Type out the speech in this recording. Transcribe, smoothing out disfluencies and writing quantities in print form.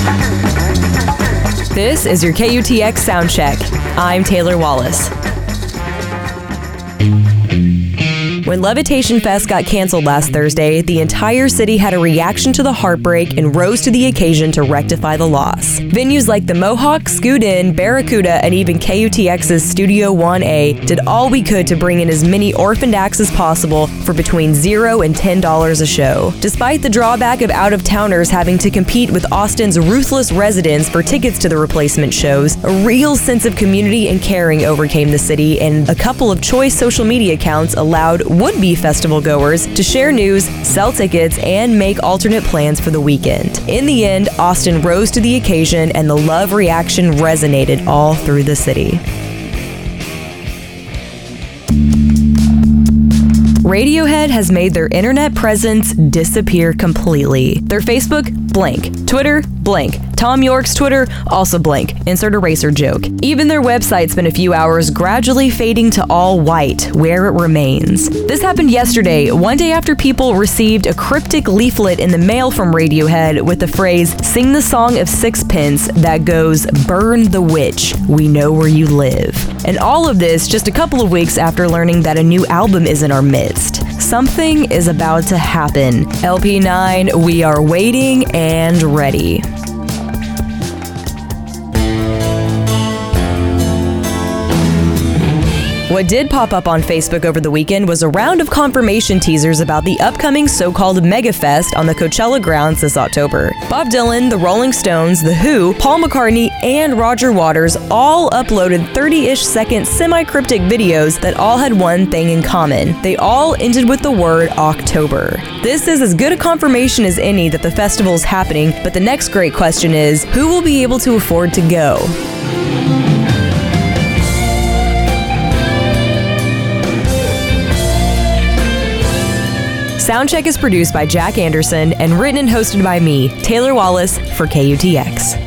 This is your KUTX Soundcheck. I'm Taylor Wallace. When Levitation Fest got canceled last Thursday, the entire city had a reaction to the heartbreak and rose to the occasion to rectify the loss. Venues like the Mohawk, Scoot In, Barracuda, and even KUTX's Studio 1A did all we could to bring in as many orphaned acts as possible for between $0 and $10 a show. Despite the drawback of out-of-towners having to compete with Austin's ruthless residents for tickets to the replacement shows, a real sense of community and caring overcame the city, and a couple of choice social media accounts allowed would-be festival goers to share news, sell tickets, and make alternate plans for the weekend. In the end, Austin rose to the occasion and the love reaction resonated all through the city. Radiohead has made their internet presence disappear completely. Their Facebook, blank. Twitter, blank. Tom York's Twitter, also blank. Insert eraser joke. Even their website spent a few hours gradually fading to all white, where it remains. This happened yesterday, one day after people received a cryptic leaflet in the mail from Radiohead with the phrase, "Sing the song of sixpence," that goes, "Burn the witch, we know where you live." And all of this just a couple of weeks after learning that a new album is in our midst. Something is about to happen. LP9, we are waiting and ready. What did pop up on Facebook over the weekend was a round of confirmation teasers about the upcoming so-called MegaFest on the Coachella grounds this October. Bob Dylan, the Rolling Stones, The Who, Paul McCartney, and Roger Waters all uploaded 30-ish second semi-cryptic videos that all had one thing in common. They all ended with the word October. This is as good a confirmation as any that the festival is happening, but the next great question is, who will be able to afford to go? Soundcheck is produced by Jack Anderson and written and hosted by me, Taylor Wallace, for KUTX.